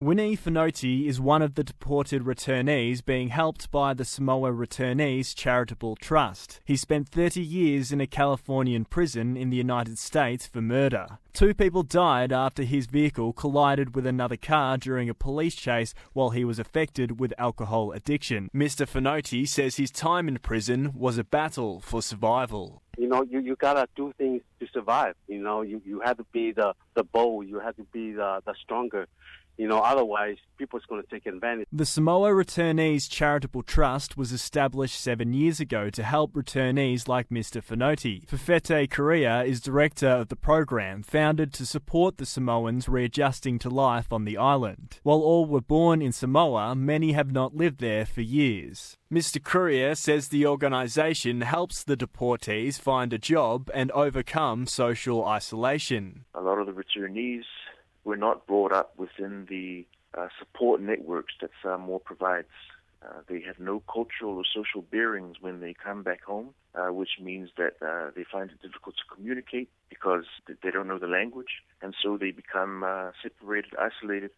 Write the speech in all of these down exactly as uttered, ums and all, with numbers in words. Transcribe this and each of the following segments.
Winnie Finoti is one of the deported returnees being helped by the Samoa Returnees Charitable Trust. He spent thirty years in a Californian prison in the United States for murder. Two people died after his vehicle collided with another car during a police chase while he was affected with alcohol addiction. Mister Finoti says his time in prison was a battle for survival. You know, you, you gotta do things to survive. You know, you, you have to be the, the bold, you have to be the, the stronger. You know, otherwise, people's going to take advantage. The Samoa Returnees Charitable Trust was established seven years ago to help returnees like Mister Finoti. Fefete Correa is director of the program, founded to support the Samoans readjusting to life on the island. While all were born in Samoa, many have not lived there for years. Mister Correa says the organisation helps the deportees find a job and overcome social isolation. A lot of the returnees were not brought up within the uh, support networks that Samoa provides. Uh, they have no cultural or social bearings when they come back home, uh, which means that uh, they find it difficult to communicate because they don't know the language, and so they become uh, separated, isolated,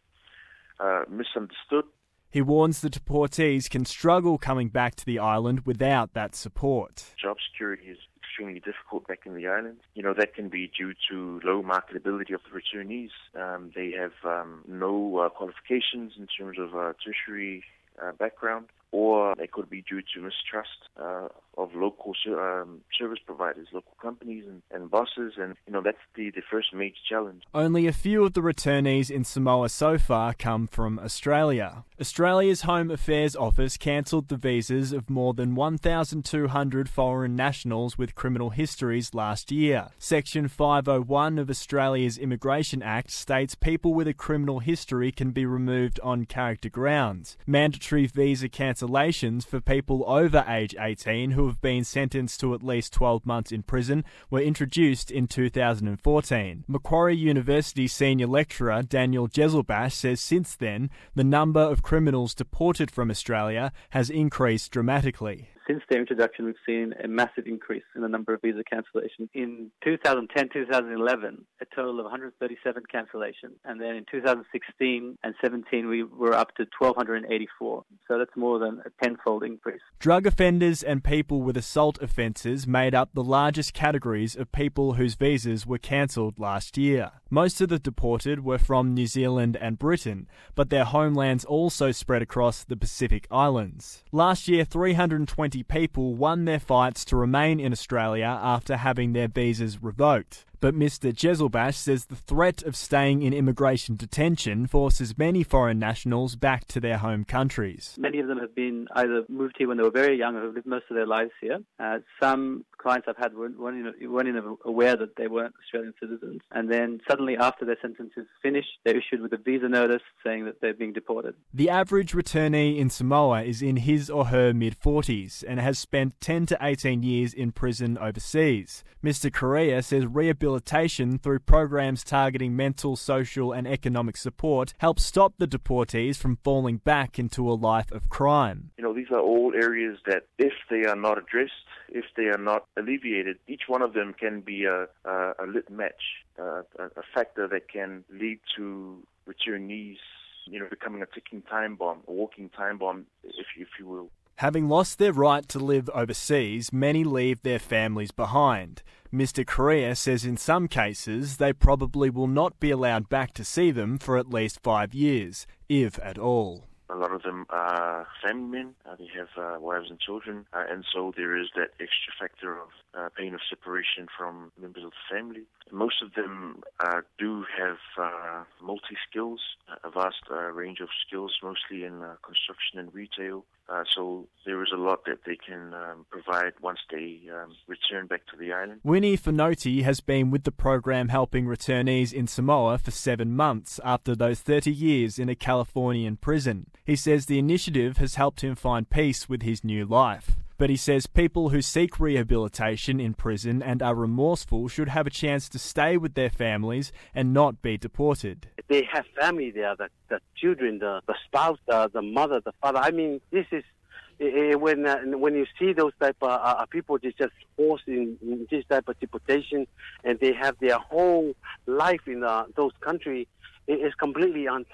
uh, misunderstood. He warns the deportees can struggle coming back to the island without that support. Job security is extremely difficult back in the island. You know, that can be due to low marketability of the returnees. Um, they have um, no uh, qualifications in terms of uh, tertiary uh, background, or it could be due to mistrust uh, of local um, service providers, local companies and, and bosses, and you know that's the, the first major challenge. Only a few of the returnees in Samoa so far come from Australia. Australia's Home Affairs Office cancelled the visas of more than one thousand two hundred foreign nationals with criminal histories last year. Section five oh one of Australia's Immigration Act states people with a criminal history can be removed on character grounds. Mandatory visa cancellations for people over age eighteen who have been sentenced to at least twelve months in prison were introduced in two thousand fourteen. Macquarie University senior lecturer Daniel Jezelbash says since then, the number of criminals deported from Australia has increased dramatically. Since their introduction, we've seen a massive increase in the number of visa cancellations. In two thousand ten to two thousand eleven, a total of one hundred thirty-seven cancellations. And then in two thousand sixteen and seventeen, we were up to one thousand two hundred eighty-four. So that's more than a tenfold increase. Drug offenders and people with assault offences made up the largest categories of people whose visas were cancelled last year. Most of the deported were from New Zealand and Britain, but their homelands also spread across the Pacific Islands. Last year, three hundred twenty people won their fights to remain in Australia after having their visas revoked. But Mister Jezelbash says the threat of staying in immigration detention forces many foreign nationals back to their home countries. Many of them have been either moved here when they were very young or have lived most of their lives here. Uh, some clients I've had weren't, weren't even aware that they weren't Australian citizens. And then suddenly after their sentence is finished, they're issued with a visa notice saying that they're being deported. The average returnee in Samoa is in his or her mid-forties and has spent ten to eighteen years in prison overseas. Mister Correa says rehabilitation through programs targeting mental, social and economic support helps stop the deportees from falling back into a life of crime. You know, these are all areas that if they are not addressed, if they are not alleviated, each one of them can be a, a, a lit match, uh, a, a factor that can lead to returnees, you know, becoming a ticking time bomb, a walking time bomb, if, if you will. Having lost their right to live overseas, many leave their families behind. Mister Correa says in some cases they probably will not be allowed back to see them for at least five years, if at all. A lot of them are family men, uh, they have uh, wives and children, uh, and so there is that extra factor of uh, pain of separation from members of the family. Most of them uh, do have uh, multi-skills, a vast uh, range of skills, mostly in uh, construction and retail. Uh, so there is a lot that they can um, provide once they um, return back to the island. Winnie Finoti has been with the program helping returnees in Samoa for seven months after those thirty years in a Californian prison. He says the initiative has helped him find peace with his new life. But he says people who seek rehabilitation in prison and are remorseful should have a chance to stay with their families and not be deported. They have family there, the, the children, the, the spouse, the, the mother, the father. I mean, this is uh, when uh, when you see those type of uh, people just forced in, in this type of deportation, and they have their whole life in uh, those countries, it is completely unfair.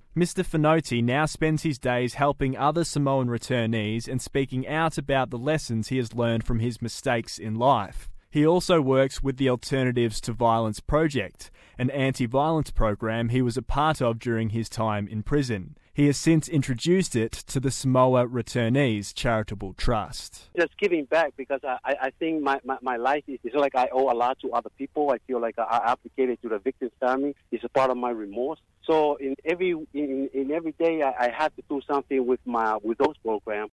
Mister Finoti now spends his days helping other Samoan returnees and speaking out about the lessons he has learned from his mistakes in life. He also works with the Alternatives to Violence Project, an anti-violence program he was a part of during his time in prison. He has since introduced it to the Samoa Returnees Charitable Trust. Just giving back, because I, I think my, my, my life is, is like I owe a lot to other people. I feel like I, I applicated to the victim's family. It's a part of my remorse. So in every in, in every day, I, I have to do something with my with those programs.